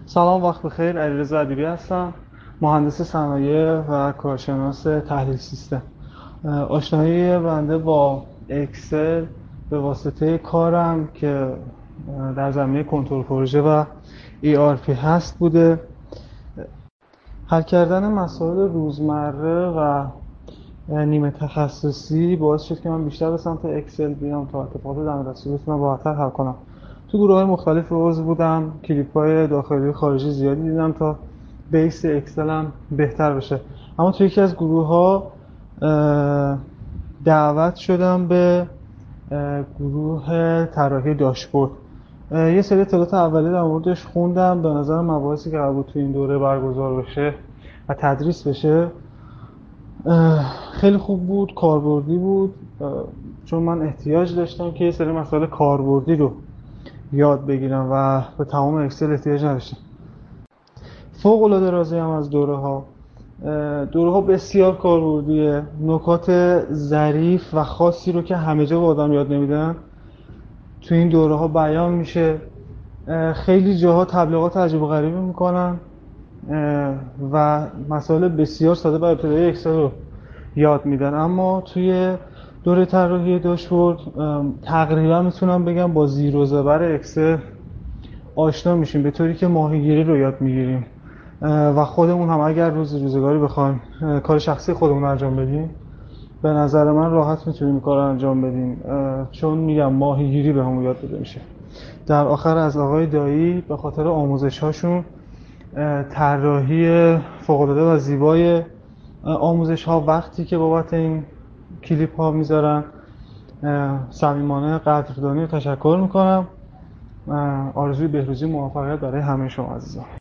سلام، وقت بخیر. علیرضا ادیبی هستم، مهندس صنایع و کارشناس تحلیل سیستم. آشنایی بنده با اکسل به واسطه کارم که در زمینه کنترل پروژه و ERP هست بوده. حل کردن مسائل روزمره و نیمه تخصصی باعث شد که من بیشتر به سمت اکسل بیام تا اتفاقات دم دستی بتونم راحت‌تر حل کنم. تو گروه‌های مختلف عضو بودم، کلیپ‌های داخلی و خارجی زیادی دیدم تا بیس اکسلم بهتر بشه. اما تو یکی از گروه‌ها دعوت شدم به گروه طراحی داشبورد. یه سری اطلاعات اولیه در موردش خوندم. به نظر مباحثی که قرار بود تو این دوره برگزار بشه و تدریس بشه خیلی خوب بود، کاربردی بود، چون من احتیاج داشتم که یه سری مسائل کاربردی رو یاد بگیرم و به تمام اکسل احتیاج نداشتم. فوق العاده راضیم از دوره ها بسیار کاربردیه. نکات ظریف و خاصی رو که همه جا به آدم یاد نمیدن تو این دوره ها بیان میشه. خیلی جاها تبلیغات عجیب و غریبی میکنن و مسائل بسیار ساده و ابتدایی اکسل رو یاد میدن، اما توی دوره طراحی داشبورد تقریبا میتونم بگم با زیر و زبر اکسل آشنا میشیم، به طوری که ماهیگیری رو یاد میگیریم و خودمون هم اگر روزگاری بخوایم کار شخصی خودمون انجام بدیم، به نظر من راحت میتونیم کار رو انجام بدیم، چون میگم ماهیگیری به همون یاد داده میشه. در آخر از آقای دایی به خاطر آموزش هاشون، طراحی فوق‌العاده و زیبای آموزش ها وقتی که بابت این کلیپ ها میذارن، صمیمانه قدردانی و تشکر میکنم. آرزوی بهروزی و موفقیت برای همه شما عزیزان.